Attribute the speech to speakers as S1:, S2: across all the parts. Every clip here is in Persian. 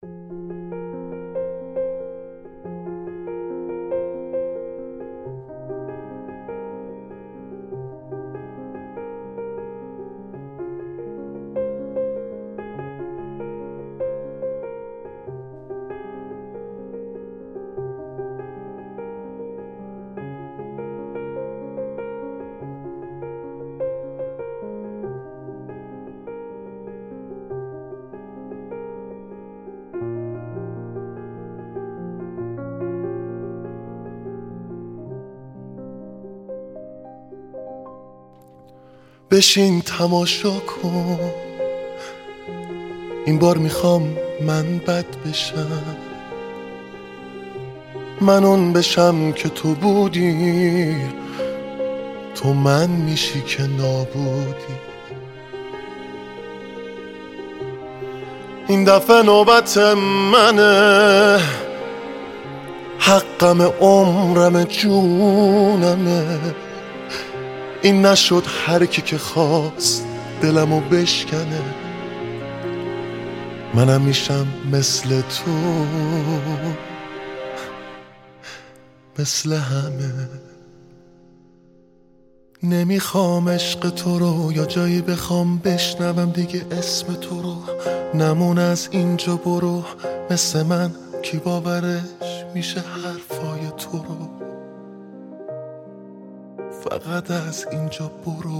S1: بشین تماشا کن، این بار میخوام من بد بشم، من اون بشم که تو بودی، تو من میشی که نابودی. این دفعه نوبت منه، حقم عمرم جونمه، این نشد هر کی که خواست دلمو بشکنه، منم میشم مثل تو، مثل همه. نمیخوام عشق تو رو یا جایی بخوام بشنوم دیگه اسم تو رو، نمون از اینجا برو، مثل من کی باورش میشه حرفای تو رو، فقط از اینجا برو.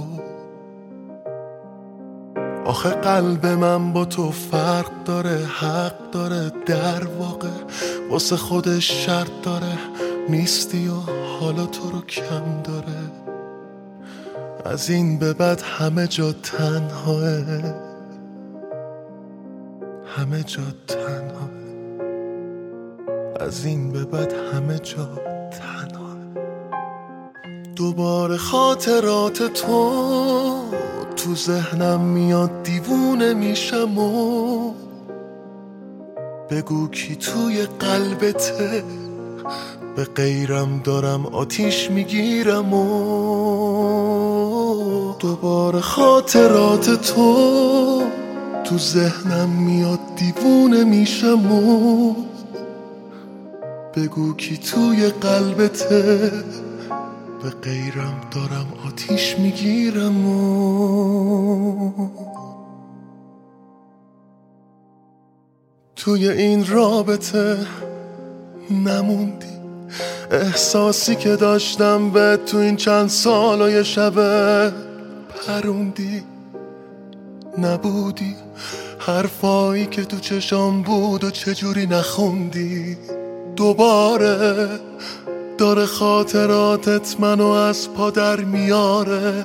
S1: آخه قلب من با تو فرق داره، حق داره، در واقع واسه خودش شرط داره، نیستی و حالا تو رو کم داره، از این به بعد همه جا تنهاه، همه جا تنهاه، از این به بعد همه جا تنهاه. دوباره خاطرات تو ذهنم میاد، دیوونه میشم و بگو کی توی قلبته، به غیرم دارم آتیش میگیرم و دوباره خاطرات تو ذهنم میاد، دیوونه میشم و بگو کی توی قلبته، به غیرم دارم آتیش میگیرم و توی این رابطه نموندی، احساسی که داشتم به تو این چند سال و یه شبه پروندی، نبودی حرفایی که تو چشام بود و چجوری نخوندی. دوباره داره خاطراتت منو از پا در میاره،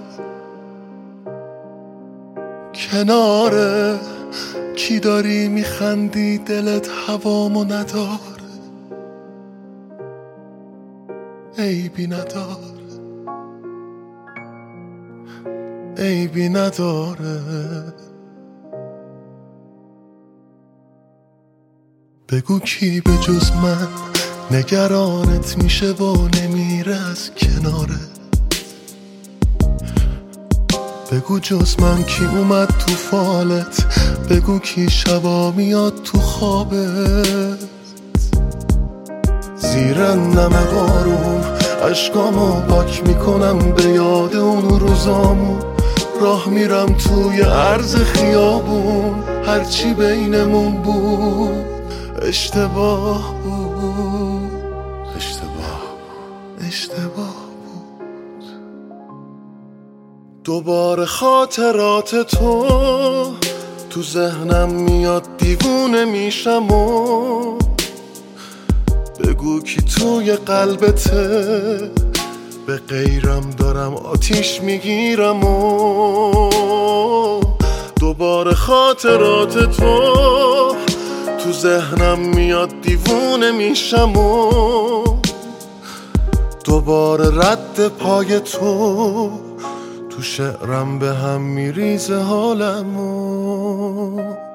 S1: کناره کی داری میخندی دلت هوامو نداره، عیبی نداره، عیبی نداره. بگو کی به جز من نگرانت میشه و نمیره از کناره، بگو جز من کی اومد تو فالت، بگو کی شبا میاد تو خوابت، زیر نم بارون اشکامو پاک میکنم به یاد اون روزامون، راه میرم توی عرض خیابون، هرچی بینمون بود اشتباه بود، اشتباه بود. دوباره خاطرات تو ذهنم میاد، دیوونه میشم و بگو کی توی قلبته، به غیرم دارم آتیش میگیرم و دوباره خاطرات تو ذهنم میاد، دیوونه میشم و دوباره رد پای تو شعرم به هم میریزه حالمو.